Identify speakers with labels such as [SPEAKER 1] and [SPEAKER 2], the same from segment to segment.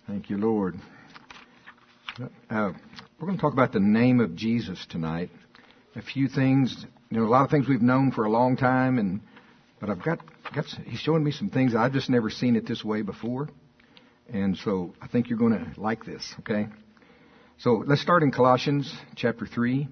[SPEAKER 1] Thank you, Lord. We're going to talk about the name of Jesus tonight. A few things, a lot of things we've known for a long time, but he's showing me some things I've just never seen it this way before. And so I think you're going to like this, okay? So let's start in Colossians chapter 3.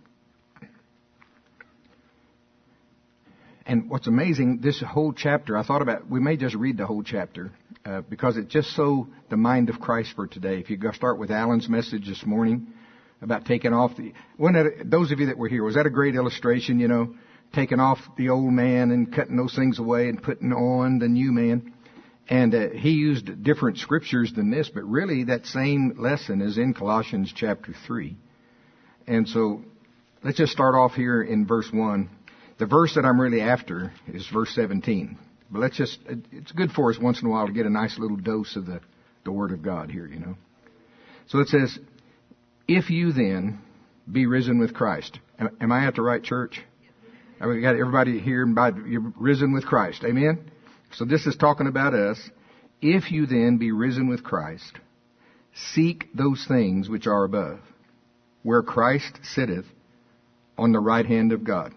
[SPEAKER 1] And what's amazing, this whole chapter, I thought about, we may just read the whole chapter because it's just so the mind of Christ for today. If you go start with Alan's message this morning about taking off those of you that were here, was that a great illustration, taking off the old man and cutting those things away and putting on the new man? And he used different scriptures than this, but really that same lesson is in Colossians chapter 3. And so let's just start off here in verse 1. The verse that I'm really after is verse 17. But it's good for us once in a while to get a nice little dose of the Word of God here, So it says, if you then be risen with Christ. Am I at the right church? We got everybody here, you're risen with Christ. Amen? So this is talking about us. If you then be risen with Christ, seek those things which are above, where Christ sitteth on the right hand of God.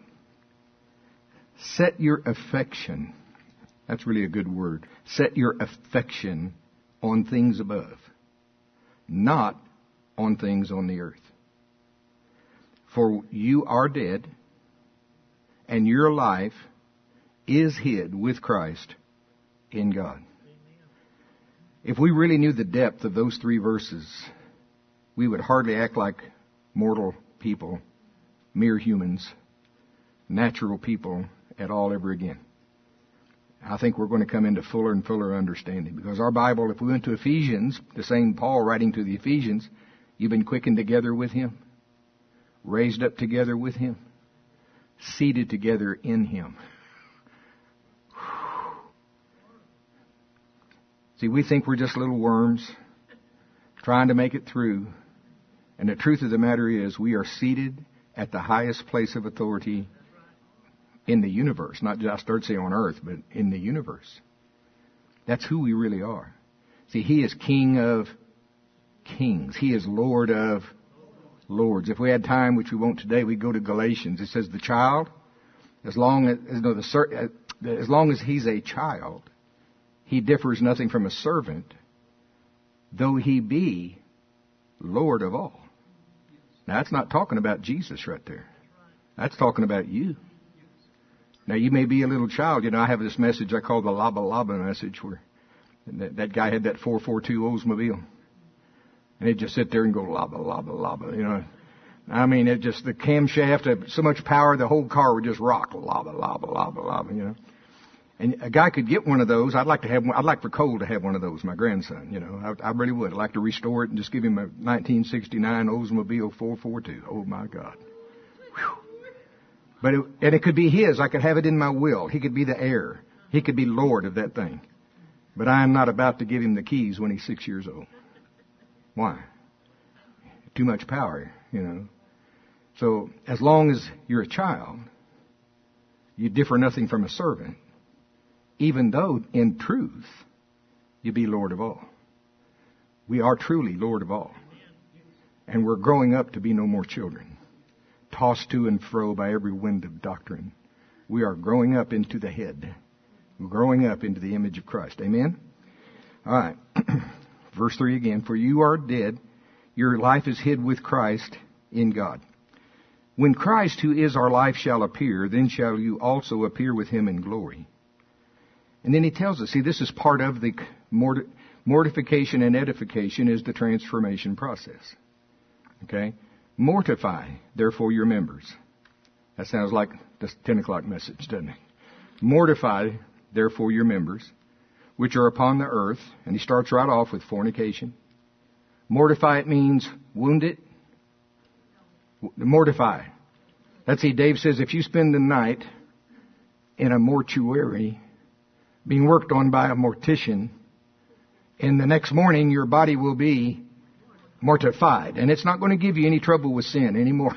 [SPEAKER 1] Set your affection, that's really a good word, set your affection on things above, not on things on the earth. For you are dead, and your life is hid with Christ in God. If we really knew the depth of those three verses, we would hardly act like mortal people, mere humans, natural people at all ever again. I think we're going to come into fuller and fuller understanding, because our Bible, if we went to Ephesians, the same Paul writing to the Ephesians, you've been quickened together with Him, raised up together with Him, seated together in Him. See, we think we're just little worms trying to make it through. And the truth of the matter is we are seated at the highest place of authority in the universe. Not just, I started saying on earth, but in the universe. That's who we really are. See, He is King of kings. He is Lord of lords. If we had time, which we won't today, we'd go to Galatians. It says the child, as long as he's a child, he differs nothing from a servant, though he be Lord of all. Now, that's not talking about Jesus right there. That's talking about you. Now, you may be a little child. I have this message I call the Laba Laba message, where that guy had that 442 Oldsmobile. And he'd just sit there and go, Laba, Laba, Laba, I mean, it just, the camshaft had so much power, the whole car would just rock, Laba, Laba, Laba, Laba, And a guy could get one of those. I'd like for Cole to have one of those, my grandson, I really would. I'd like to restore it and just give him a 1969 Oldsmobile 442. Oh, my God. Whew. But it could be his. I could have it in my will. He could be the heir. He could be Lord of that thing. But I am not about to give him the keys when he's 6 years old. Why? Too much power, So as long as you're a child, you differ nothing from a servant, even though in truth you be Lord of all. We are truly Lord of all. And we're growing up to be no more children, tossed to and fro by every wind of doctrine. We are growing up into the head. We're growing up into the image of Christ. Amen? All right. Verse 3 again. For you are dead. Your life is hid with Christ in God. When Christ, who is our life, shall appear, then shall you also appear with Him in glory. And then he tells us, see, this is part of the mortification and edification is the transformation process. Okay? Mortify, therefore, your members. That sounds like the 10 o'clock message, doesn't it? Mortify, therefore, your members, which are upon the earth. And he starts right off with fornication. Mortify, it means wound it. Mortify. Let's see, Dave says, if you spend the night in a mortuary being worked on by a mortician, and the next morning your body will be mortified. And it's not going to give you any trouble with sin anymore.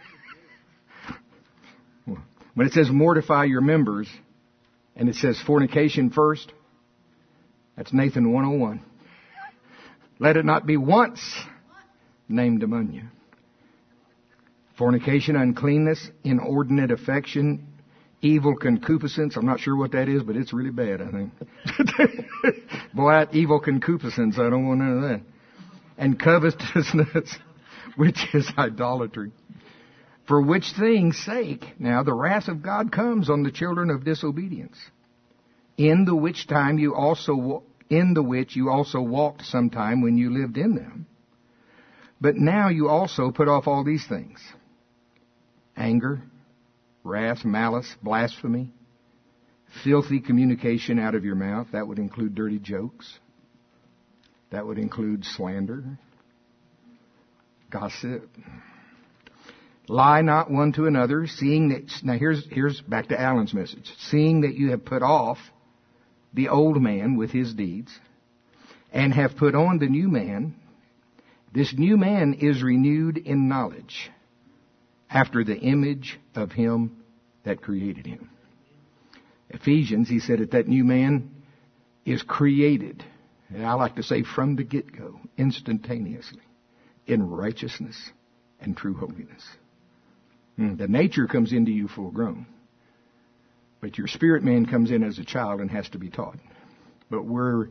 [SPEAKER 1] When it says mortify your members, and it says fornication first, that's Nathan 101. Let it not be once named among you. Fornication, uncleanness, inordinate affection, evil concupiscence. I'm not sure what that is, but it's really bad, I think. Boy, that evil concupiscence, I don't want none of that. And covetousness, which is idolatry. For which things' sake, now the wrath of God comes on the children of disobedience, in the which you also walked sometime when you lived in them. But now you also put off all these things: anger, wrath, malice, blasphemy, filthy communication out of your mouth. That would include dirty jokes. That would include slander, gossip. Lie not one to another, seeing that... Now here's back to Alan's message. Seeing that you have put off the old man with his deeds, and have put on the new man. This new man is renewed in knowledge, after the image of him that created him. Ephesians, he said that new man is created, and I like to say from the get-go, instantaneously, in righteousness and true holiness. The nature comes into you full grown, but your spirit man comes in as a child and has to be taught. But we're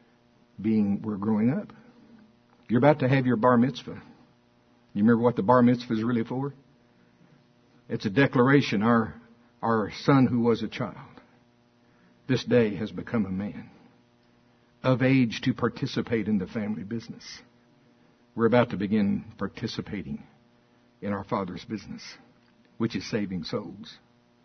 [SPEAKER 1] growing up. You're about to have your bar mitzvah. You remember what the bar mitzvah is really for? It's a declaration. Our son who was a child, this day has become a man, of age to participate in the family business. We're about to begin participating in our Father's business, which is saving souls.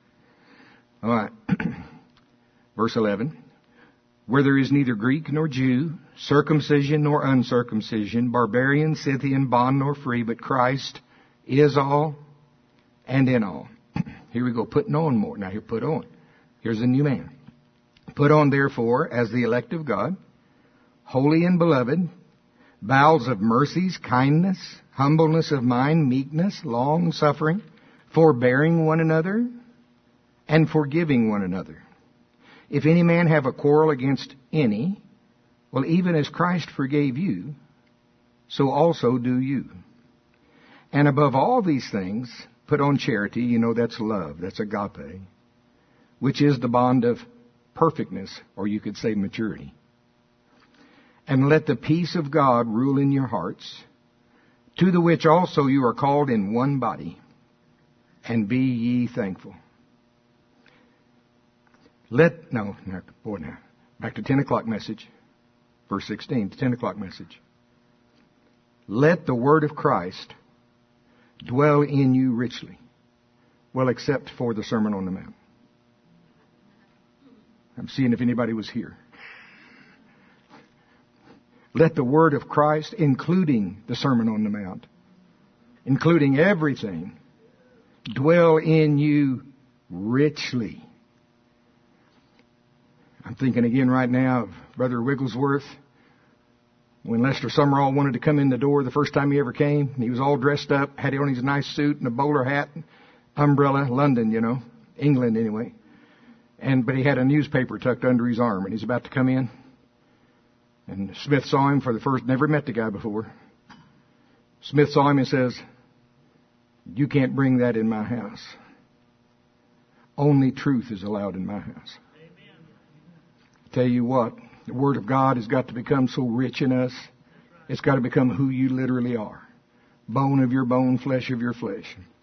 [SPEAKER 1] All right. Verse 11. Where there is neither Greek nor Jew, circumcision nor uncircumcision, barbarian, Scythian, bond nor free, but Christ is all and in all. Here we go, putting on more. Now here, put on. Here's a new man. Put on, therefore, as the elect of God, holy and beloved, bowels of mercies, kindness, humbleness of mind, meekness, long-suffering, forbearing one another, and forgiving one another. If any man have a quarrel against any, well, even as Christ forgave you, so also do you. And above all these things, put on charity. You know, that's love. That's agape, which is the bond of perfectness, or you could say maturity. And let the peace of God rule in your hearts, to the which also you are called in one body, and be ye thankful. Back to 10 o'clock message. Verse 16, the 10 o'clock message. Let the word of Christ dwell in you richly. Well, except for the Sermon on the Mount. I'm seeing if anybody was here. Let the word of Christ, including the Sermon on the Mount, including everything, dwell in you richly. I'm thinking again right now of Brother Wigglesworth. When Lester Summerall wanted to come in the door the first time he ever came, he was all dressed up, had on his nice suit and a bowler hat, umbrella, London, you know, England anyway. But he had a newspaper tucked under his arm, and he's about to come in. And Smith saw him for the first, never met the guy before. Smith saw him and says, "You can't bring that in my house. Only truth is allowed in my house." Tell you what, the Word of God has got to become so rich in us. It's got to become who you literally are. Bone of your bone, flesh of your flesh.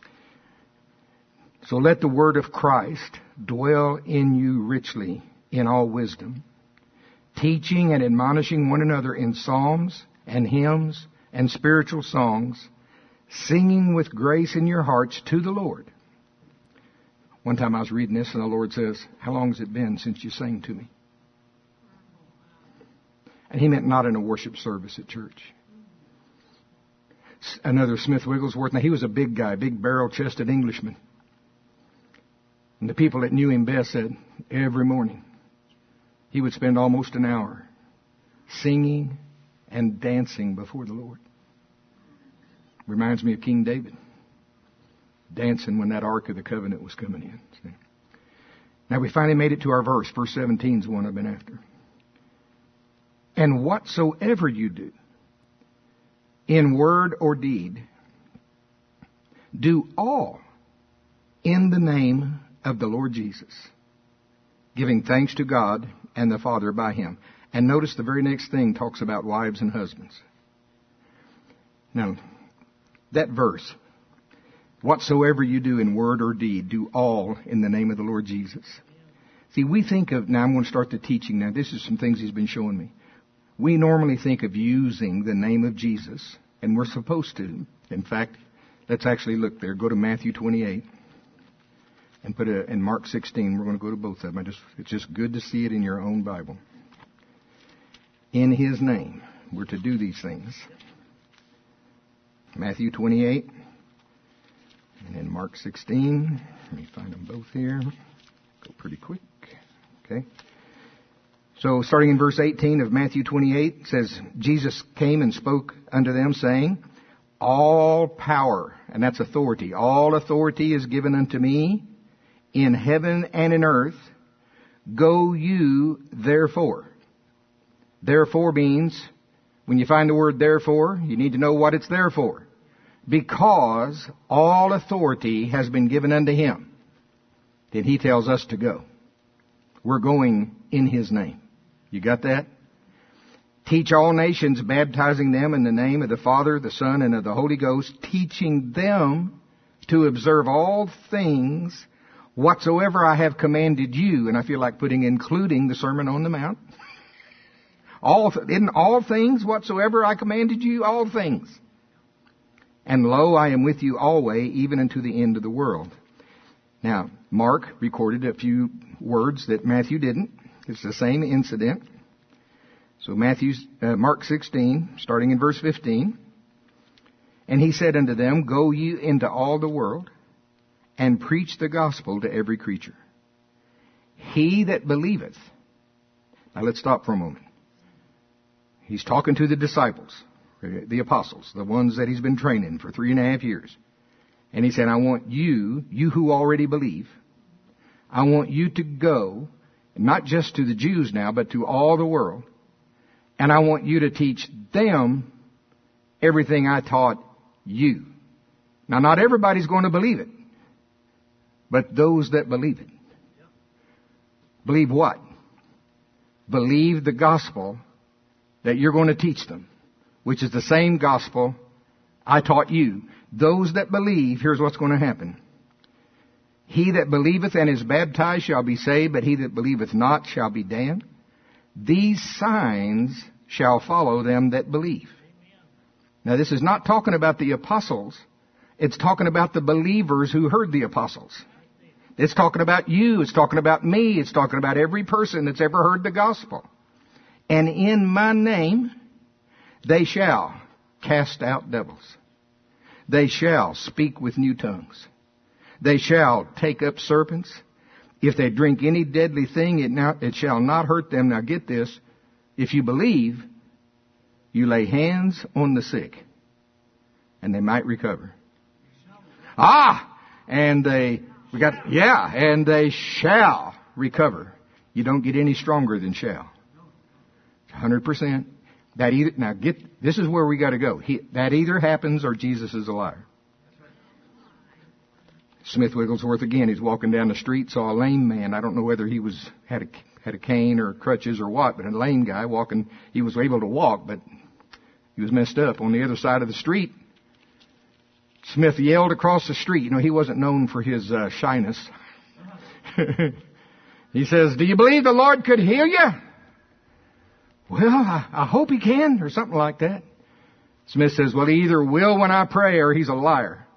[SPEAKER 1] So let the Word of Christ dwell in you richly in all wisdom, teaching and admonishing one another in psalms and hymns and spiritual songs, singing with grace in your hearts to the Lord. One time I was reading this and the Lord says, "How long has it been since you sang to me?" And he meant not in a worship service at church. Another Smith Wigglesworth. Now he was a big guy, big barrel-chested Englishman. And the people that knew him best said every morning he would spend almost an hour singing and dancing before the Lord. Reminds me of King David, dancing when that Ark of the Covenant was coming in. See? Now we finally made it to our verse. Verse 17 is the one I've been after. And whatsoever you do, in word or deed, do all in the name of the Lord Jesus, giving thanks to God and the Father by Him. And notice the very next thing talks about wives and husbands. Now, that verse, whatsoever you do in word or deed, do all in the name of the Lord Jesus. See, we think of, now I'm going to start the teaching now. This is some things he's been showing me. We normally think of using the name of Jesus, and we're supposed to. In fact, let's actually look there. Go to Matthew 28 and put in Mark 16. We're going to go to both of them. It's just good to see it in your own Bible. In His name, we're to do these things. Matthew 28 and then Mark 16. Let me find them both here. Go pretty quick. Okay. So starting in verse 18 of Matthew 28, it says, Jesus came and spoke unto them, saying, all power, and that's authority, all authority is given unto me in heaven and in earth. Go you therefore. Therefore means, when you find the word therefore, you need to know what it's there for. Because all authority has been given unto Him, then He tells us to go. We're going in His name. You got that? Teach all nations, baptizing them in the name of the Father, the Son, and of the Holy Ghost, teaching them to observe all things whatsoever I have commanded you. And I feel like putting including the Sermon on the Mount. In all things whatsoever I commanded you, all things. And lo, I am with you always, even unto the end of the world. Now, Mark recorded a few words that Matthew didn't. It's the same incident. So Mark 16, starting in verse 15. And He said unto them, go ye into all the world, and preach the gospel to every creature. He that believeth. Now let's stop for a moment. He's talking to the disciples, the apostles, the ones that He's been training for 3.5 years. And He said, I want you who already believe, I want you to go, not just to the Jews now, but to all the world. And I want you to teach them everything I taught you. Now, not everybody's going to believe it, but those that believe it. Believe what? Believe the gospel that you're going to teach them, which is the same gospel I taught you. Those that believe, here's what's going to happen. He that believeth and is baptized shall be saved, but he that believeth not shall be damned. These signs shall follow them that believe. Now, this is not talking about the apostles. It's talking about the believers who heard the apostles. It's talking about you. It's talking about me. It's talking about every person that's ever heard the gospel. And in my name, they shall cast out devils. They shall speak with new tongues. They shall take up serpents. If they drink any deadly thing, it shall not hurt them. Now get this. If you believe, you lay hands on the sick, and they might recover. And they shall recover. You don't get any stronger than shall. 100%. This is where we got to go. That either happens or Jesus is a liar. Smith Wigglesworth again, he's walking down the street, saw a lame man. I don't know whether he had a cane or crutches or what, but a lame guy walking, he was able to walk, but he was messed up. On the other side of the street, Smith yelled across the street. You know, he wasn't known for his shyness. He says, do you believe the Lord could heal you? Well, I hope He can, or something like that. Smith says, well, he either will when I pray or he's a liar.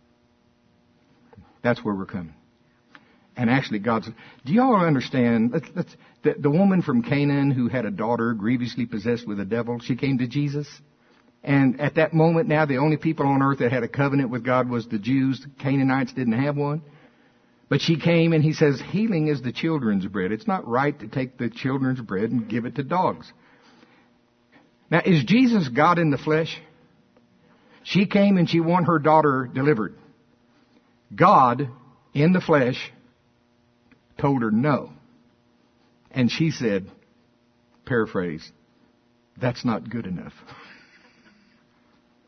[SPEAKER 1] That's where we're coming. And actually, do y'all understand, the woman from Canaan who had a daughter grievously possessed with a devil, she came to Jesus. And at that moment now, the only people on earth that had a covenant with God was the Jews. The Canaanites didn't have one. But she came and He says, healing is the children's bread. It's not right to take the children's bread and give it to dogs. Now, is Jesus God in the flesh? She came and she wanted her daughter delivered. God, in the flesh, told her no. And she said, paraphrase, that's not good enough.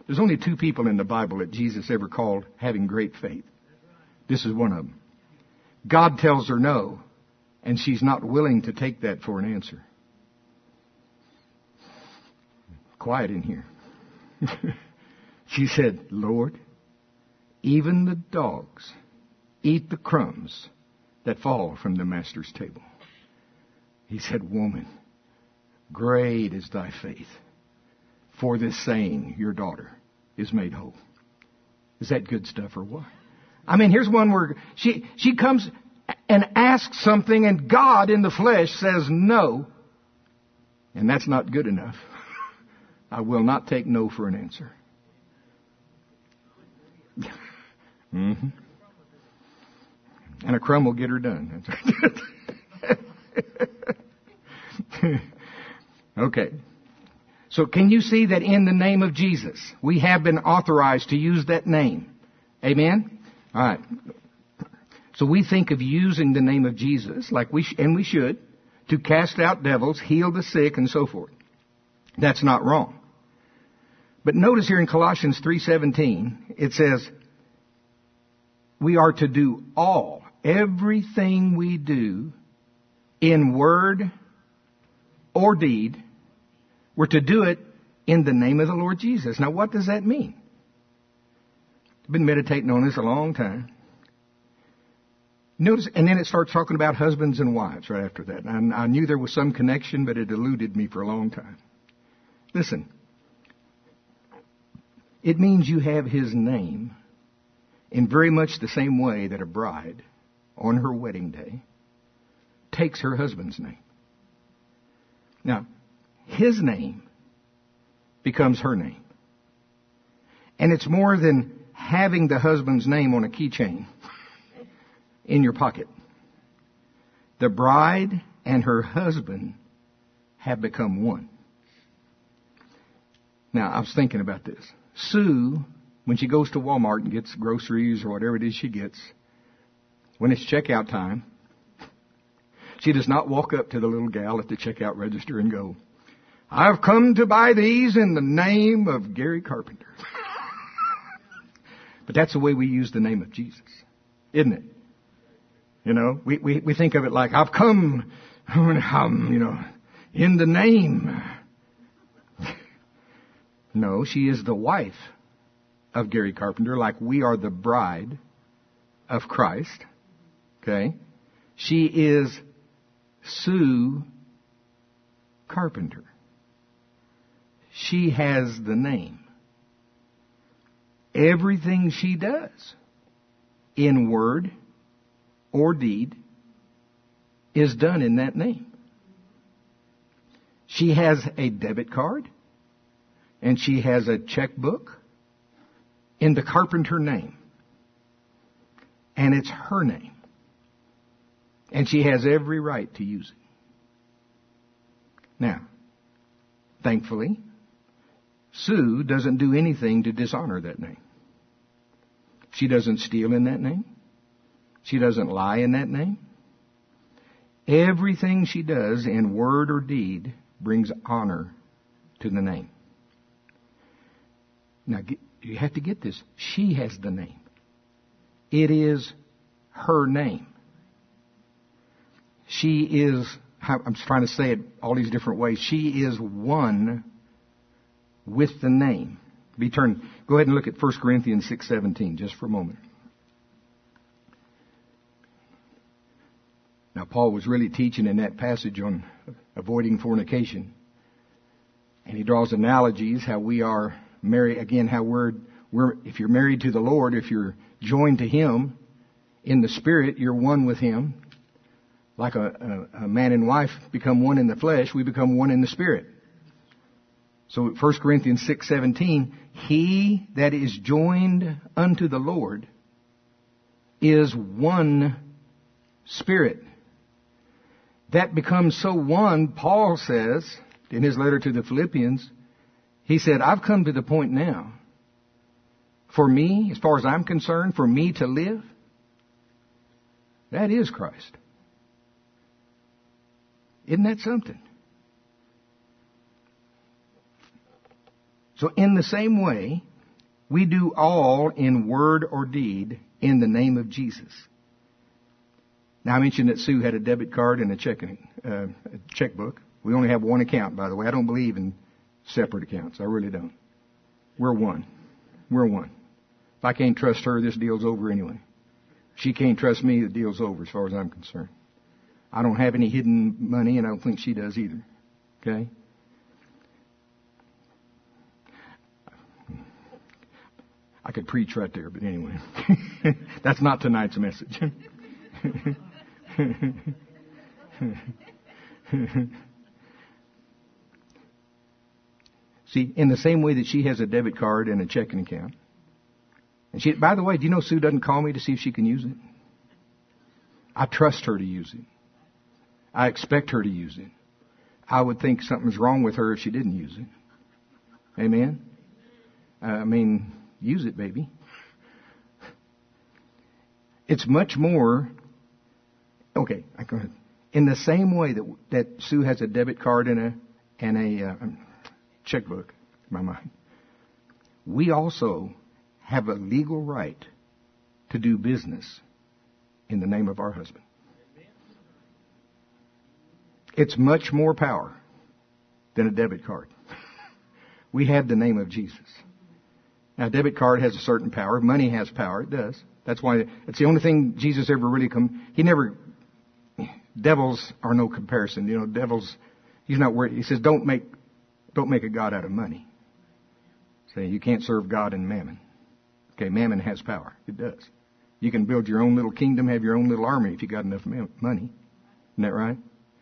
[SPEAKER 1] There's only 2 people in the Bible that Jesus ever called having great faith. This is one of them. God tells her no, and she's not willing to take that for an answer. Quiet in here. She said, Lord, even the dogs eat the crumbs that fall from the master's table. He said, woman, great is thy faith. For this saying, your daughter is made whole. Is that good stuff or what? I mean, here's one where she comes and asks something, and God in the flesh says no. And that's not good enough. I will not take no for an answer. Mm-hmm. And a crumb will get her done. Okay. So can you see that in the name of Jesus, we have been authorized to use that name? Amen? All right. So we think of using the name of Jesus, like we should, to cast out devils, heal the sick, and so forth. That's not wrong. But notice here in Colossians 3:17, it says, we are to do everything we do, in word or deed, we're to do it in the name of the Lord Jesus. Now, what does that mean? I've been meditating on this a long time. Notice, and then it starts talking about husbands and wives right after that. And I knew there was some connection, but it eluded me for a long time. Listen, it means you have His name in very much the same way that a bride on her wedding day takes her husband's name. Now, his name becomes her name. And it's more than having the husband's name on a keychain in your pocket. The bride and her husband have become one. Now, I was thinking about this. Sue, when she goes to Walmart and gets groceries or whatever it is she gets, when it's checkout time, she does not walk up to the little gal at the checkout register and go, I've come to buy these in the name of Gary Carpenter. But that's the way we use the name of Jesus, isn't it? You know, we think of it like, I've come, in the name. No, she is the wife of Gary Carpenter, like we are the bride of Christ. Okay? She is Sue Carpenter. She has the name. Everything she does, in word or deed, is done in that name. She has a debit card, and she has a checkbook in the Carpenter name. And it's her name. And she has every right to use it. Now, thankfully, Sue doesn't do anything to dishonor that name. She doesn't steal in that name. She doesn't lie in that name. Everything she does in word or deed brings honor to the name. Now, you have to get this. She has the name. It is her name. She is, I'm trying to say it all these different ways. She is one with the name. Go ahead and look at 1 Corinthians 6:17 just for a moment. Now, Paul was really teaching in that passage on avoiding fornication. And he draws analogies how we are married, again, how we're if you're married to the Lord, if you're joined to Him in the Spirit, you're one with Him. Like a man and wife become one in the flesh, we become one in the Spirit. So 1 Corinthians 6:17, he that is joined unto the Lord is one Spirit. That becomes so one, Paul says in his letter to the Philippians, he said, I've come to the point now, for me, as far as I'm concerned, for me to live, that is Christ. Isn't that something? So in the same way, We do all in word or deed in the name of Jesus. Now, I mentioned that Sue had a debit card and a checkbook. We only have one account, by the way. I don't believe in separate accounts. I really don't. We're one. We're one. If I can't trust her, this deal's over anyway. If she can't trust me, the deal's over as far as I'm concerned. I don't have any hidden money, and I don't think she does either. Okay? I could preach right there, but anyway. That's not tonight's message. See, in the same way that she has a debit card and a checking account. And she, by the way, do you know Sue doesn't call me to see if she can use it? I trust her to use it. I expect her to use it. I would think something's wrong with her if she didn't use it. Amen? Use it, baby. It's much more... Okay, go ahead. In the same way that Sue has a debit card and a checkbook, in my mind, we also have a legal right to do business in the name of our husband. It's much more power than a debit card. We have the name of Jesus. Now, a debit card has a certain power. Money has power. It does. That's why it's the only thing Jesus ever really devils are no comparison. You know, devils, he's not worried. He says, don't make a god out of money. Say, you can't serve God and mammon. Okay, mammon has power. It does. You can build your own little kingdom, have your own little army if you got enough money. Isn't that right?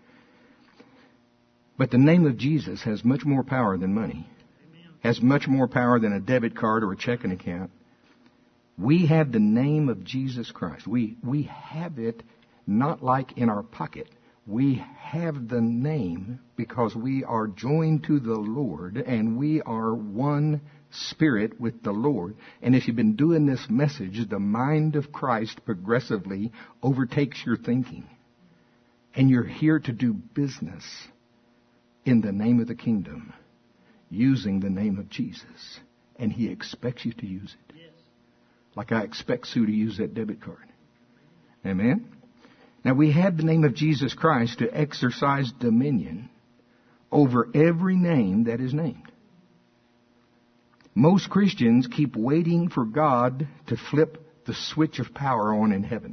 [SPEAKER 1] But the name of Jesus has much more power than money. Has much more power than a debit card or a checking account. We have the name of Jesus Christ. We have it not like in our pocket. We have the name because we are joined to the Lord and we are one spirit with the Lord. And if you've been doing this message, the mind of Christ progressively overtakes your thinking. And you're here to do business in the name of the kingdom, using the name of Jesus. And He expects you to use it. Yes. Like I expect Sue to use that debit card. Amen? Now we have the name of Jesus Christ to exercise dominion over every name that is named. Most Christians keep waiting for God to flip the switch of power on in heaven.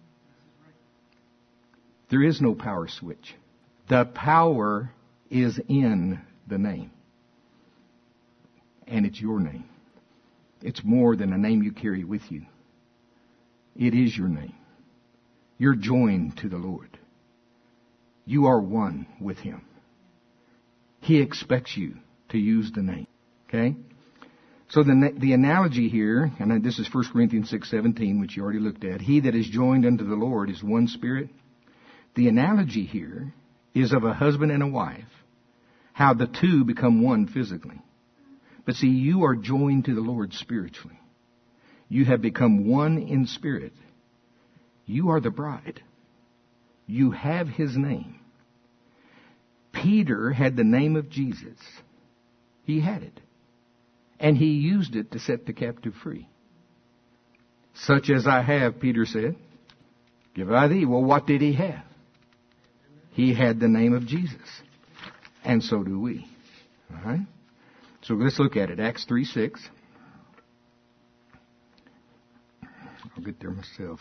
[SPEAKER 1] There is no power switch. The power is in the name. And it's your name. It's more than a name you carry with you. It is your name. You're joined to the Lord. You are one with Him. He expects you to use the name. Okay? So the analogy here, and this is 1 Corinthians 6:17, which you already looked at. He that is joined unto the Lord is one spirit. The analogy here is of a husband and a wife. How the two become one physically. But see, you are joined to the Lord spiritually. You have become one in spirit. You are the bride. You have His name. Peter had the name of Jesus. He had it. And he used it to set the captive free. Such as I have, Peter said, give I thee. Well, what did he have? He had the name of Jesus. And so do we. All right? So let's look at it. Acts 3:6. I'll get there myself.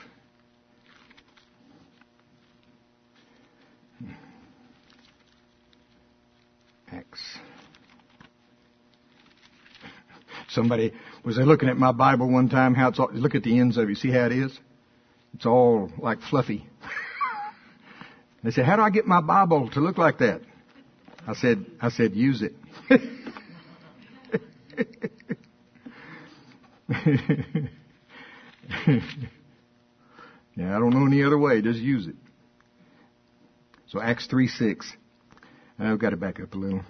[SPEAKER 1] Acts. Somebody was looking at my Bible one time. How it's all, look at the ends of it. See how it is? It's all like fluffy. They said, "How do I get my Bible to look like that?" I said, use it. Yeah, I don't know any other way. Just use it. So Acts 3:6. I've got to back up a little.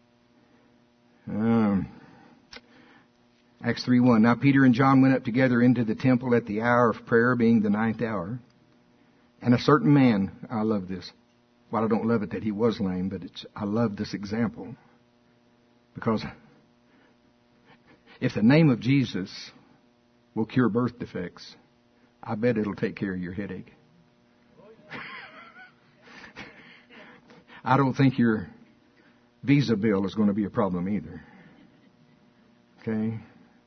[SPEAKER 1] Acts 3:1. Now Peter and John went up together into the temple at the hour of prayer, being the 9th hour. And a certain man, I love this. Well, I don't love it that he was lame, but I love this example. Because If the name of Jesus will cure birth defects, I bet it'll take care of your headache. I don't think your visa bill is going to be a problem either. Okay?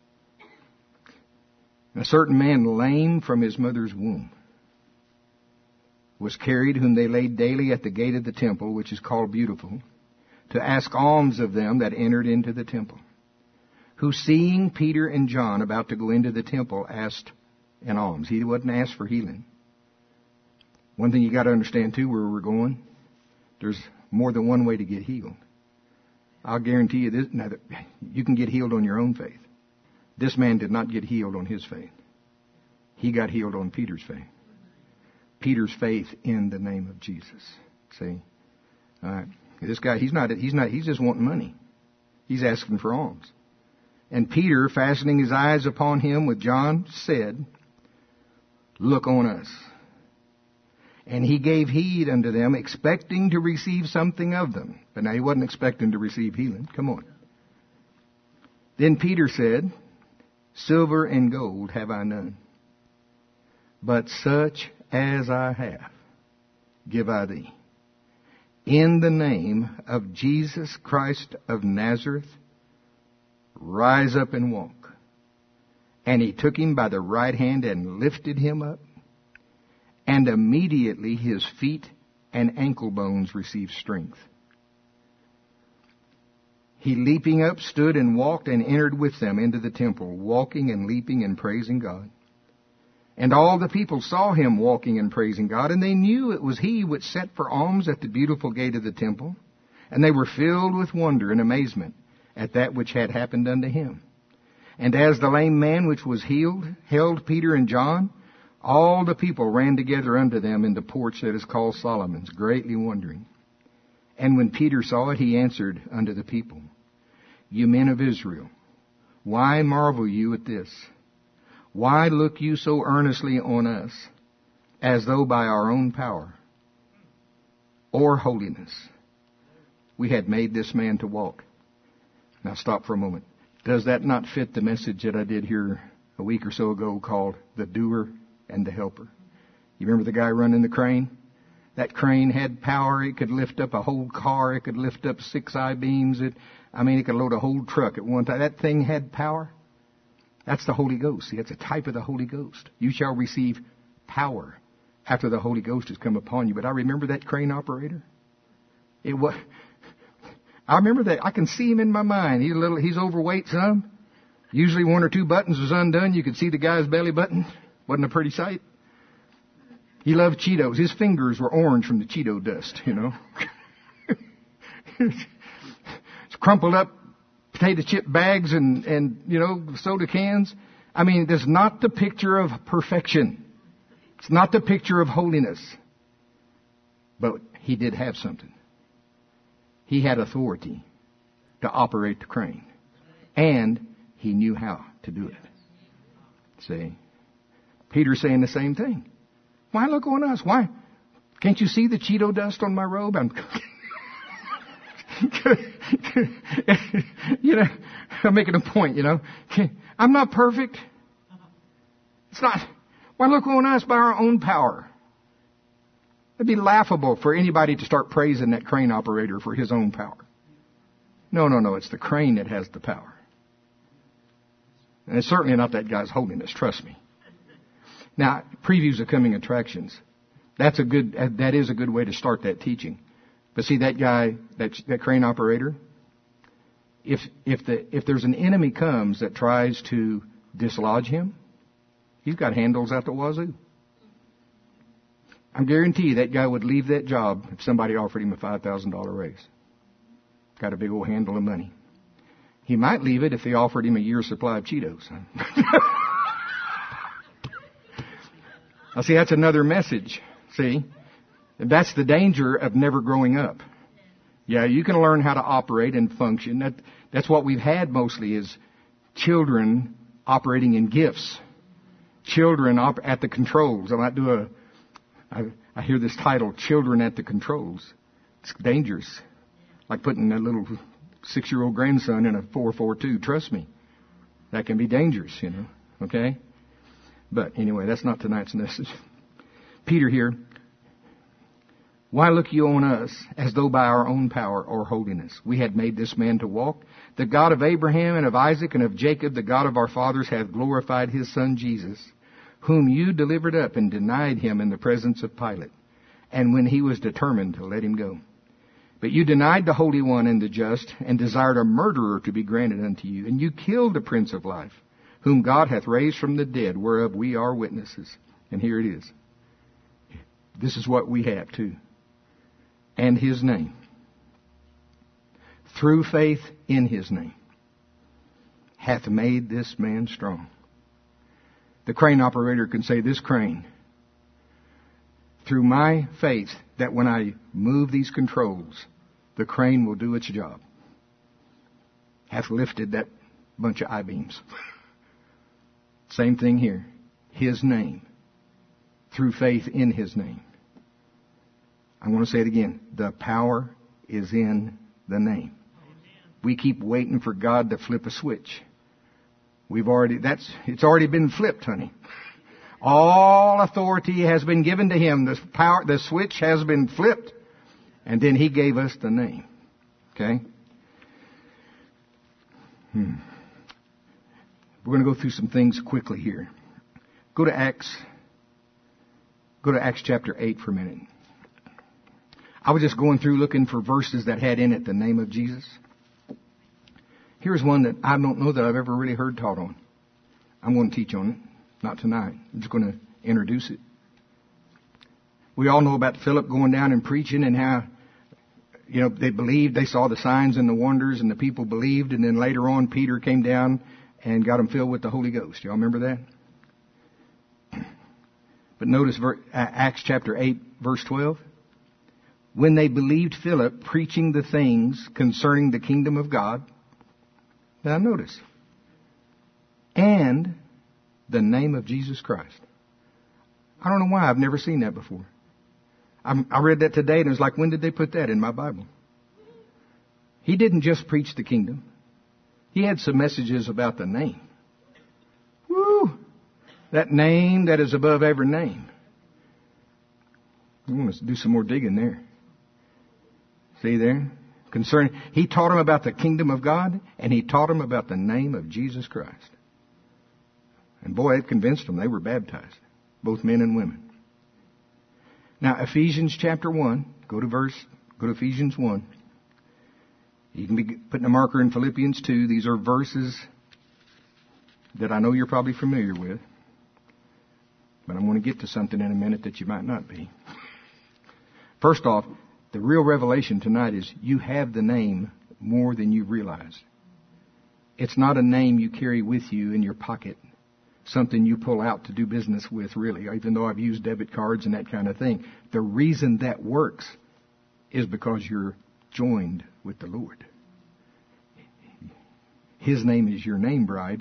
[SPEAKER 1] A certain man, lame from his mother's womb, was carried, whom they laid daily at the gate of the temple, which is called Beautiful, to ask alms of them that entered into the temple, who, seeing Peter and John about to go into the temple, asked an alms. He wasn't asked for healing. One thing you got to understand too, where we're going, there's more than one way to get healed. I'll guarantee you this. Now, you can get healed on your own faith. This man did not get healed on his faith. He got healed on Peter's faith. Peter's faith in the name of Jesus. See? All right. This guy, he's just wanting money. He's asking for alms. And Peter, fastening his eyes upon him with John, said, "Look on us." And he gave heed unto them, expecting to receive something of them. But now he wasn't expecting to receive healing. Come on. Then Peter said, "Silver and gold have I none, but such as I have, give I thee. In the name of Jesus Christ of Nazareth, rise up and walk." And he took him by the right hand and lifted him up. And immediately his feet and ankle bones received strength. He, leaping up, stood and walked and entered with them into the temple, walking and leaping and praising God. And all the people saw him walking and praising God, and they knew it was he which sat for alms at the Beautiful gate of the temple. And they were filled with wonder and amazement at that which had happened unto him. And as the lame man which was healed held Peter and John, all the people ran together unto them in the porch that is called Solomon's, greatly wondering. And when Peter saw it, he answered unto the people, "You men of Israel, why marvel you at this? Why look you so earnestly on us, as though by our own power or holiness we had made this man to walk?" Now stop for a moment. Does that not fit the message that I did here a week or so ago called The Doer and the Helper? You remember the guy running the crane? That crane had power. It could lift up a whole car. It could lift up 6 I-beams. It could load a whole truck at one time. That thing had power. That's the Holy Ghost. See, that's a type of the Holy Ghost. You shall receive power after the Holy Ghost has come upon you. But I remember that crane operator. I remember that. I can see him in my mind. He's overweight some. Usually 1 or 2 buttons was undone. You could see the guy's belly button. Wasn't a pretty sight. He loved Cheetos. His fingers were orange from the Cheeto dust, you know. It's crumpled up potato chip bags and soda cans. That's not the picture of perfection. It's not the picture of holiness. But he did have something. He had authority to operate the crane. And he knew how to do it. See? Peter's saying the same thing. Why look on us? Why? Can't you see the Cheeto dust on my robe? I'm making a point, I'm not perfect. It's not. Why look on us by our own power? It'd be laughable for anybody to start praising that crane operator for his own power. No. It's the crane that has the power. And it's certainly not that guy's holiness. Trust me. Now, previews of coming attractions. That is a good way to start that teaching. But see, that guy, that crane operator, if there's an enemy comes that tries to dislodge him, he's got handles out the wazoo. I guarantee you that guy would leave that job if somebody offered him a $5,000 raise. Got a big old handle of money. He might leave it if they offered him a year's supply of Cheetos. Now, see, that's another message. See? That's the danger of never growing up. Yeah, you can learn how to operate and function. That's what we've had mostly is children operating in gifts. Children at the controls. I hear this title, Children at the Controls. It's dangerous. Like putting a little 6-year-old grandson in a 442. Trust me. That can be dangerous, Okay? But anyway, that's not tonight's message. Peter here. Why look you on us as though by our own power or holiness we had made this man to walk? The God of Abraham and of Isaac and of Jacob, the God of our fathers, hath glorified his Son Jesus, whom you delivered up and denied him in the presence of Pilate, and when he was determined to let him go. But you denied the Holy One and the just, and desired a murderer to be granted unto you. And you killed the Prince of Life, whom God hath raised from the dead, whereof we are witnesses. And here it is. This is what we have too. And his name. Through faith in his name, hath made this man strong. The crane operator can say, this crane, through my faith that when I move these controls, the crane will do its job, hath lifted that bunch of I-beams. Same thing here. His name. Through faith in his name. I want to say it again. The power is in the name. We keep waiting for God to flip a switch. It's already been flipped, honey. All authority has been given to him. The switch has been flipped. And then he gave us the name. Okay? We're going to go through some things quickly here. Go to Acts chapter 8 for a minute. I was just going through looking for verses that had in it the name of Jesus. Here's one that I don't know that I've ever really heard taught on. I'm going to teach on it. Not tonight. I'm just going to introduce it. We all know about Philip going down and preaching and how, they believed, they saw the signs and the wonders and the people believed, and then later on Peter came down and got them filled with the Holy Ghost. Y'all remember that? But notice Acts chapter 8 verse 12. When they believed Philip preaching the things concerning the kingdom of God. Now notice. And the name of Jesus Christ. I don't know why. I've never seen that before. I read that today and it was like, when did they put that in my Bible? He didn't just preach the kingdom. He had some messages about the name. Woo! That name that is above every name. I'm going to do some more digging there. See there? He taught them about the kingdom of God, and he taught them about the name of Jesus Christ. And boy, it convinced them. They were baptized, both men and women. Now, Ephesians chapter 1, go to Ephesians 1. You can be putting a marker in Philippians 2. These are verses that I know you're probably familiar with. But I'm going to get to something in a minute that you might not be. First off, the real revelation tonight is you have the name more than you realize. It's not a name you carry with you in your pocket. Something you pull out to do business with, really, even though I've used debit cards and that kind of thing. The reason that works is because you're joined with the Lord. His name is your name, bride.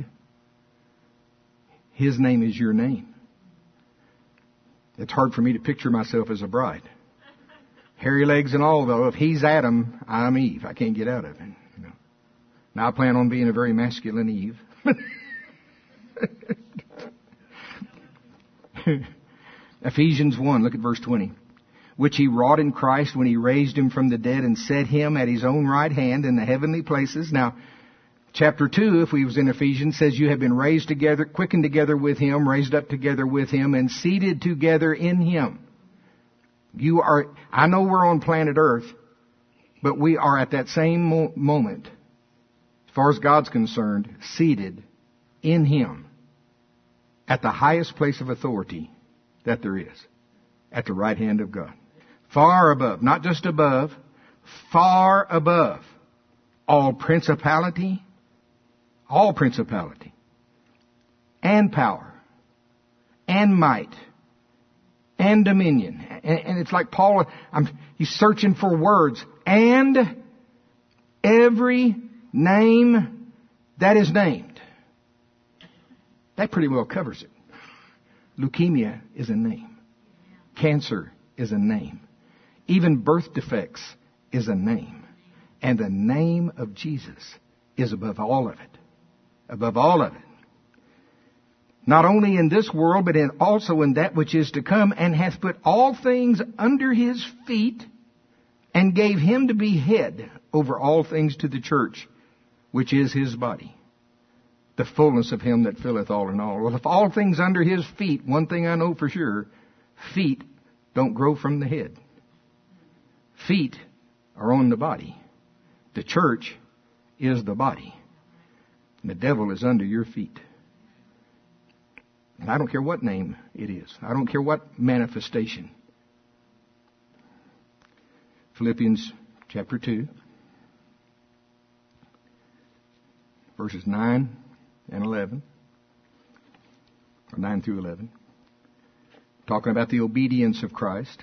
[SPEAKER 1] His name is your name. It's hard for me to picture myself as a bride. Hairy legs and all, though. If he's Adam, I'm Eve. I can't get out of it. Now I plan on being a very masculine Eve. Ephesians 1, look at verse 20. Which he wrought in Christ when he raised him from the dead and set him at his own right hand in the heavenly places. Now, chapter 2, if we was in Ephesians, says you have been raised together, quickened together with him, raised up together with him, and seated together in him. I know we're on planet Earth, but we are at that same moment, as far as God's concerned, seated in him at the highest place of authority that there is, at the right hand of God. Far above, not just above, far above all principality, and power, and might, and dominion. And it's like Paul, he's searching for words. And every name that is named. That pretty well covers it. Leukemia is a name. Cancer is a name. Even birth defects is a name. And the name of Jesus is above all of it. above all of it. Not only in this world, but also in that which is to come, and hath put all things under his feet, and gave him to be head over all things to the church, which is his body, the fullness of him that filleth all in all. Well, if all things under his feet, one thing I know for sure, feet don't grow from the head. Feet are on the body. The church is the body. And the devil is under your feet. And I don't care what name it is. I don't care what manifestation. Philippians chapter 2, verses 9 and 11, or 9 through 11, talking about the obedience of Christ.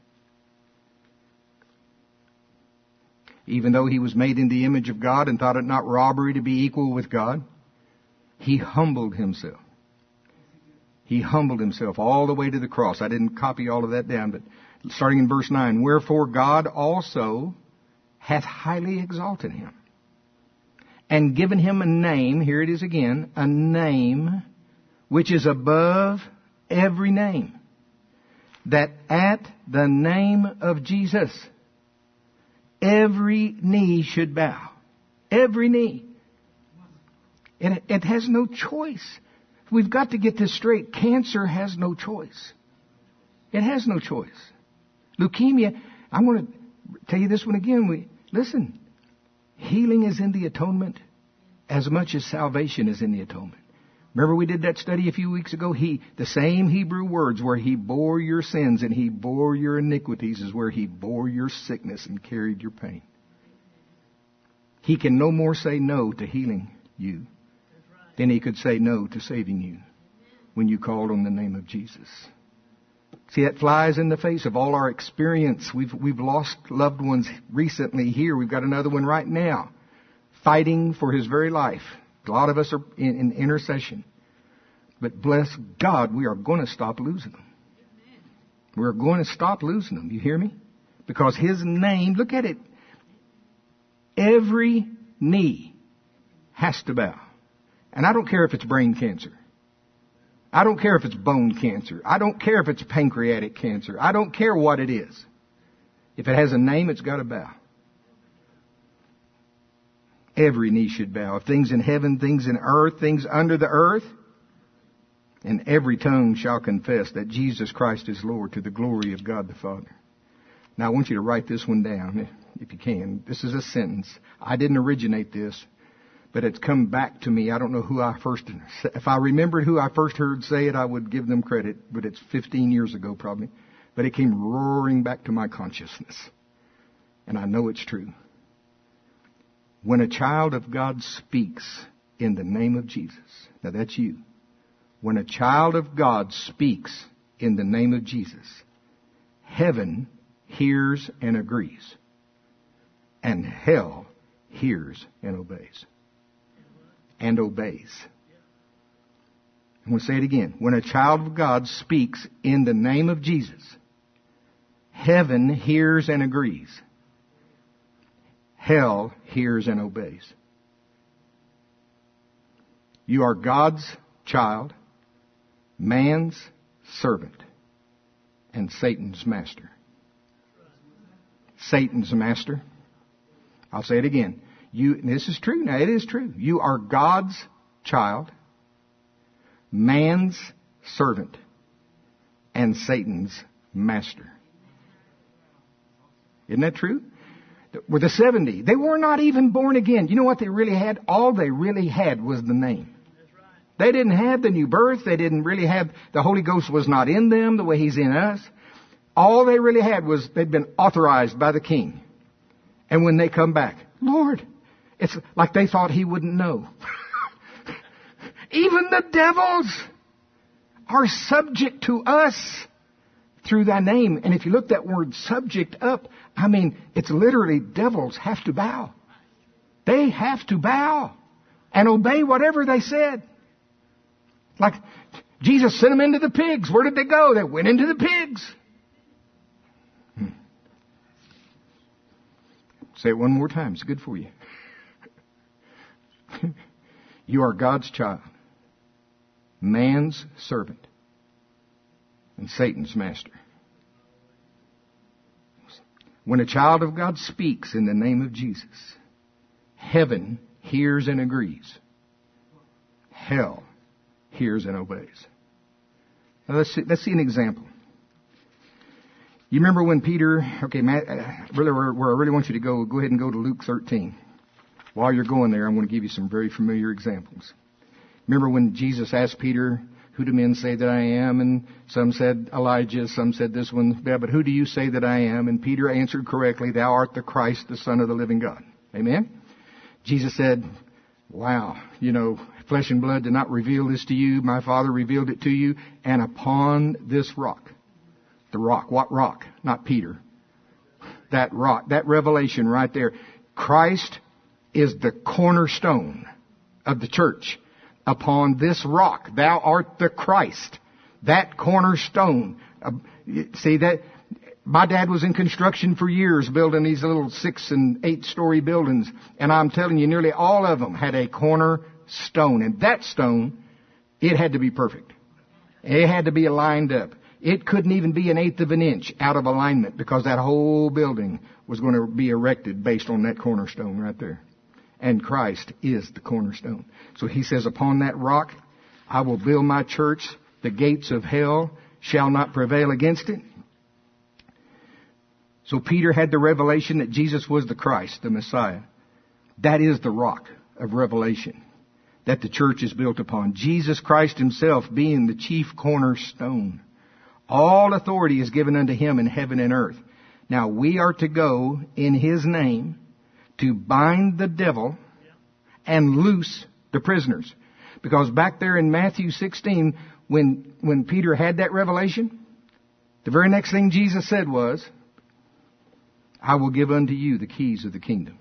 [SPEAKER 1] Even though he was made in the image of God and thought it not robbery to be equal with God, he humbled himself. He humbled himself all the way to the cross. I didn't copy all of that down, but starting in verse 9, wherefore God also hath highly exalted him, and given him a name, here it is again, a name which is above every name, that at the name of Jesus every knee should bow. Every knee. And it has no choice. We've got to get this straight. Cancer has no choice. It has no choice. Leukemia, I'm going to tell you this one again. Listen, healing is in the atonement as much as salvation is in the atonement. Remember we did that study a few weeks ago? The same Hebrew words where he bore your sins and he bore your iniquities is where he bore your sickness and carried your pain. He can no more say no to healing you than he could say no to saving you when you called on the name of Jesus. See, that flies in the face of all our experience. We've lost loved ones recently here. We've got another one right now fighting for his very life. A lot of us are in intercession. But bless God, we are going to stop losing them. We're going to stop losing them. You hear me? Because his name, look at it. Every knee has to bow. And I don't care if it's brain cancer. I don't care if it's bone cancer. I don't care if it's pancreatic cancer. I don't care what it is. If it has a name, it's got to bow. Every knee should bow. Of things in heaven, things in earth, things under the earth. And every tongue shall confess that Jesus Christ is Lord, to the glory of God the Father. Now I want you to write this one down, if you can. This is a sentence. I didn't originate this, but it's come back to me. I don't know if I remembered who I first heard say it, I would give them credit, but it's 15 years ago probably. But it came roaring back to my consciousness. And I know it's true. When a child of God speaks in the name of Jesus, now that's you. When a child of God speaks in the name of Jesus, heaven hears and agrees. And hell hears and obeys. And obeys. I'm going to say it again. When a child of God speaks in the name of Jesus, heaven hears and agrees. Hell hears and obeys. You are God's child, man's servant, and Satan's master. Satan's master. I'll say it again. This is true. Now, it is true. You are God's child, man's servant, and Satan's master. Isn't that true? Were the 70. They were not even born again. You know what they really had? All they really had was the name. They didn't have the new birth. They didn't really have, the Holy Ghost was not in them the way He's in us. All they really had was they'd been authorized by the King. And when they come back, Lord, it's like they thought He wouldn't know. Even the devils are subject to us through Thy name. And if you look that word subject up, I mean, it's literally devils have to bow. They have to bow and obey whatever they said. Like Jesus sent them into the pigs. Where did they go? They went into the pigs. Say it one more time. It's good for you. You are God's child, man's servant, and Satan's master. When a child of God speaks in the name of Jesus, heaven hears and agrees. Hell hears and obeys. Now let's see an example. You remember when Peter, Matt, where I really want you to go ahead and go to Luke 13. While you're going there, I'm going to give you some very familiar examples. Remember when Jesus asked Peter, who do men say that I am? And some said Elijah, some said this one. Yeah, but who do you say that I am? And Peter answered correctly, thou art the Christ, the Son of the living God. Amen? Jesus said, wow, flesh and blood did not reveal this to you. My Father revealed it to you. And upon this rock, the rock, what rock? Not Peter. That rock, that revelation right there. Christ is the cornerstone of the church. Upon this rock, thou art the Christ. That cornerstone. See that? My dad was in construction for years, building these little 6 and 8 story buildings. And I'm telling you, nearly all of them had a cornerstone. And that stone, it had to be perfect. It had to be aligned up. It couldn't even be 1/8 of an inch out of alignment, because that whole building was going to be erected based on that cornerstone right there. And Christ is the cornerstone. So he says, upon that rock, I will build my church. The gates of hell shall not prevail against it. So Peter had the revelation that Jesus was the Christ, the Messiah. That is the rock of revelation that the church is built upon. Jesus Christ himself being the chief cornerstone. All authority is given unto him in heaven and earth. Now we are to go in his name to bind the devil and loose the prisoners. Because back there in Matthew 16, when Peter had that revelation, the very next thing Jesus said was, I will give unto you the keys of the kingdom.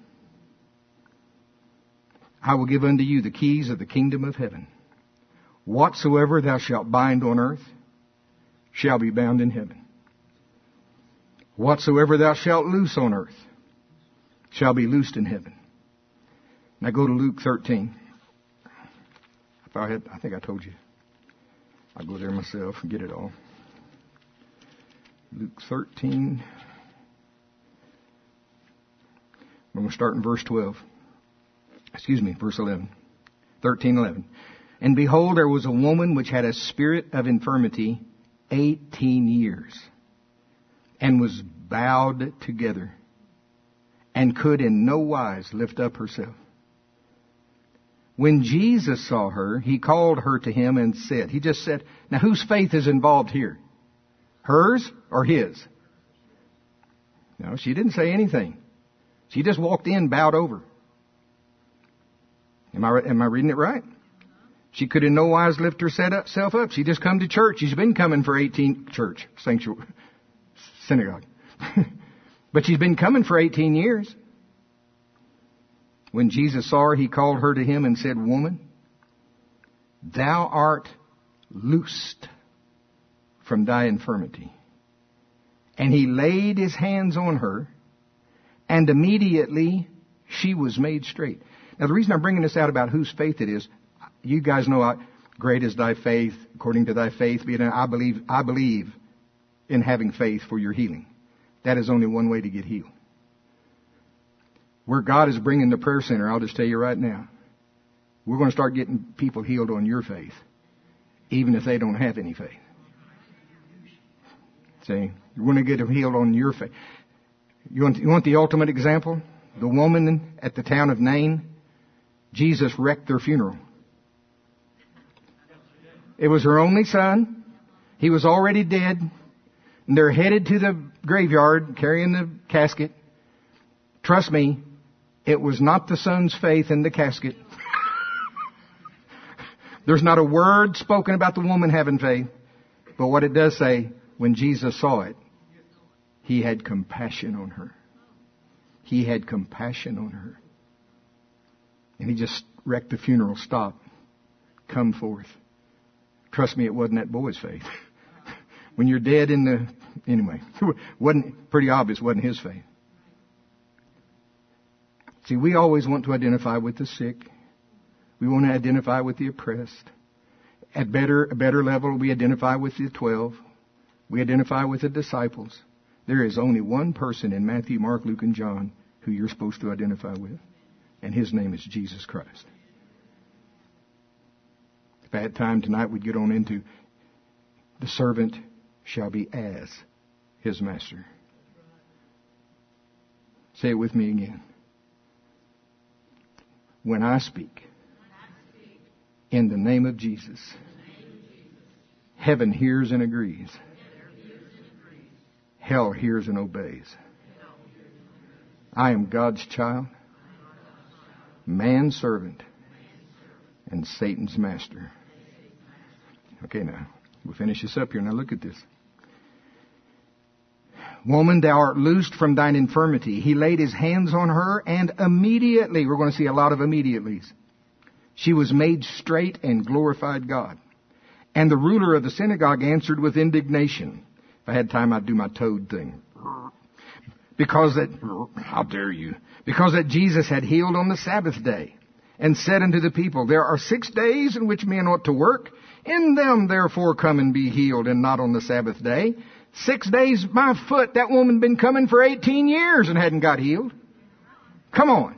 [SPEAKER 1] I will give unto you the keys of the kingdom of heaven. Whatsoever thou shalt bind on earth shall be bound in heaven. Whatsoever thou shalt loose on earth shall be loosed in heaven. Now go to Luke 13. I think I told you. I'll go there myself and get it all. Luke 13. I'm going to start in verse 12. Verse 11. 13:11. And behold, there was a woman which had a spirit of infirmity 18 years, and was bowed together, and could in no wise lift up herself. When Jesus saw her, he called her to him and said, he just said, now whose faith is involved here? Hers or his? No, she didn't say anything. She just walked in, bowed over. Am I reading it right? She could in no wise lift herself up. She just come to church. She's been coming for 18 church, sanctuary, synagogue. But she's been coming for 18 years. When Jesus saw her, he called her to him and said, Woman, thou art loosed from thy infirmity. And he laid his hands on her, and immediately she was made straight. Now, the reason I'm bringing this out about whose faith it is, you guys know, great is thy faith, according to thy faith be it. I believe in having faith for your healing. That is only one way to get healed. Where God is bringing the prayer center, I'll just tell you right now, we're going to start getting people healed on your faith, even if they don't have any faith. See, you're going to get them healed on your faith. You want the ultimate example? The woman at the town of Nain, Jesus wrecked their funeral. It was her only son. He was already dead. And they're headed to the graveyard carrying the casket. Trust me, it was not the son's faith in the casket. There's not a word spoken about the woman having faith. But what it does say, when Jesus saw it, he had compassion on her. He had compassion on her. And he just wrecked the funeral. Stop. Come forth. Trust me, it wasn't that boy's faith. When you're dead anyway, wasn't pretty obvious, wasn't his faith. See, we always want to identify with the sick. We want to identify with the oppressed. At a better level, we identify with the 12. We identify with the disciples. There is only one person in Matthew, Mark, Luke, and John who you're supposed to identify with. And His name is Jesus Christ. If I had time tonight, we'd get on into the servant shall be as his master. Say it with me again. When I speak in the name of Jesus, heaven hears and agrees. Hell hears and obeys. I am God's child, man's servant, and Satan's master. Okay, now, we'll finish this up here. Now look at this. Woman, thou art loosed from thine infirmity. He laid his hands on her, and immediately, we're going to see a lot of immediatelys, she was made straight and glorified God. And the ruler of the synagogue answered with indignation. If I had time, I'd do my toad thing. How dare you? Because that Jesus had healed on the Sabbath day, and said unto the people, there are 6 days in which men ought to work. In them therefore come and be healed, and not on the Sabbath day. 6 days, my foot, that woman been coming for 18 years and hadn't got healed. Come on.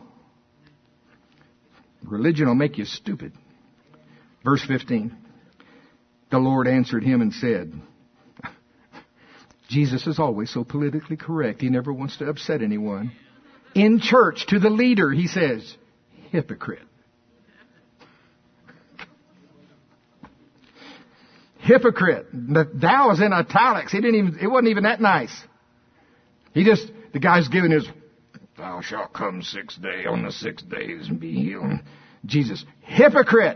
[SPEAKER 1] Religion will make you stupid. Verse 15. The Lord answered him and said, Jesus is always so politically correct. He never wants to upset anyone. In church, to the leader, he says, hypocrite. Hypocrite. The thou is in italics. It wasn't even that nice. The guy's giving his, thou shalt come 6 days on the 6 days and be healed. Jesus, hypocrite.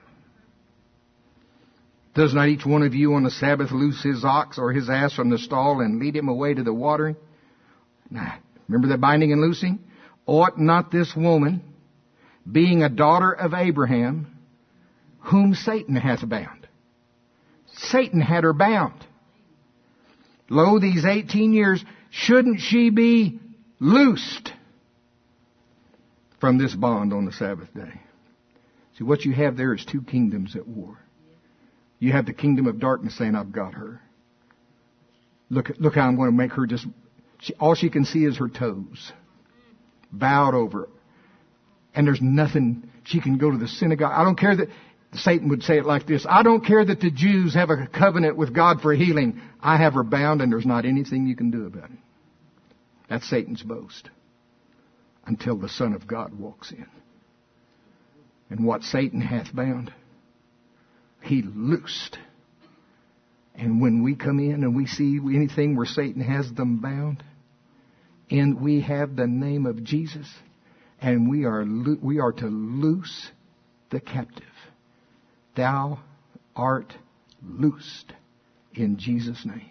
[SPEAKER 1] Does not each one of you on the Sabbath loose his ox or his ass from the stall and lead him away to the watering? Now, remember the binding and loosing? Ought not this woman, being a daughter of Abraham, whom Satan hath bound? Satan had her bound. Lo, these 18 years, shouldn't she be loosed from this bond on the Sabbath day? See, what you have there is two kingdoms at war. You have the kingdom of darkness saying, I've got her. Look how I'm going to make her all she can see is her toes. Bowed over. And there's nothing, she can go to the synagogue. I don't care that, Satan would say it like this, I don't care that the Jews have a covenant with God for healing. I have her bound and there's not anything you can do about it. That's Satan's boast. Until the Son of God walks in. And what Satan hath bound, he loosed. And when we come in and we see anything where Satan has them bound, and we have the name of Jesus, and we are to loose the captive. Thou art loosed in Jesus' name.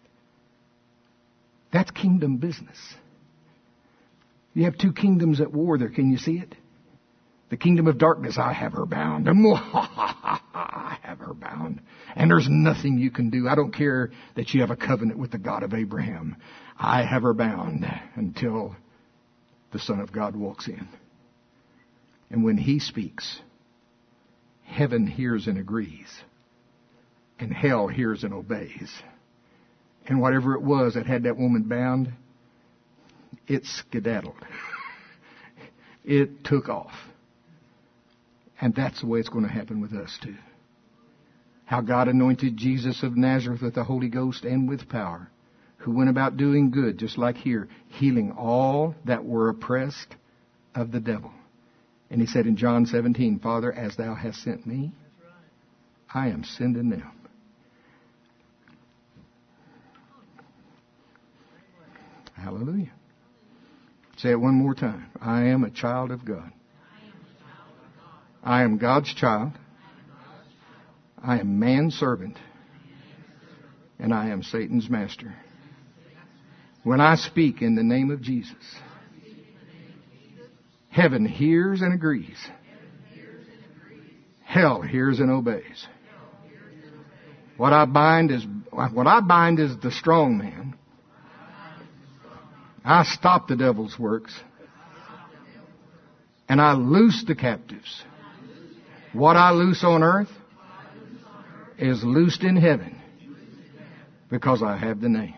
[SPEAKER 1] That's kingdom business. You have two kingdoms at war there. Can you see it? The kingdom of darkness, I have her bound. I have her bound. And there's nothing you can do. I don't care that you have a covenant with the God of Abraham. I have her bound until the Son of God walks in. And when He speaks, heaven hears and agrees. And hell hears and obeys. And whatever it was that had that woman bound, it skedaddled. It took off. And that's the way it's going to happen with us too. How God anointed Jesus of Nazareth with the Holy Ghost and with power, who went about doing good, just like here, healing all that were oppressed of the devil. And He said in John 17, Father, as Thou hast sent me, I am sending them. Hallelujah. Say it one more time. I am a child of God. I am God's child. I am man's servant. And I am Satan's master. When I speak in the name of Jesus, heaven hears and agrees. Hell hears and obeys. What I bind is the strong man. I stop the devil's works. And I loose the captives. What I loose on earth is loosed in heaven because I have the name.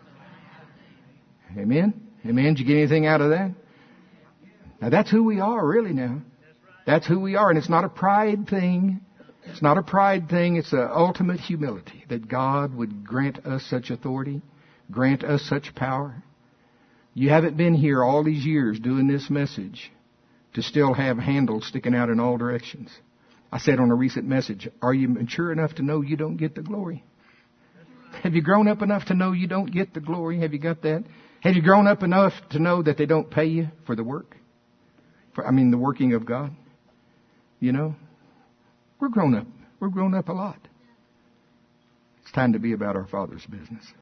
[SPEAKER 1] Amen? Amen? Did you get anything out of that? Now that's who we are really now. That's who we are. And it's not a pride thing. It's not a pride thing. It's an ultimate humility that God would grant us such authority, grant us such power. You haven't been here all these years doing this message to still have handles sticking out in all directions. I said on a recent message, are you mature enough to know you don't get the glory? Have you grown up enough to know you don't get the glory? Have you got that? Have you grown up enough to know that they don't pay you for the work? The working of God? You know? We're grown up. We're grown up a lot. It's time to be about our Father's business.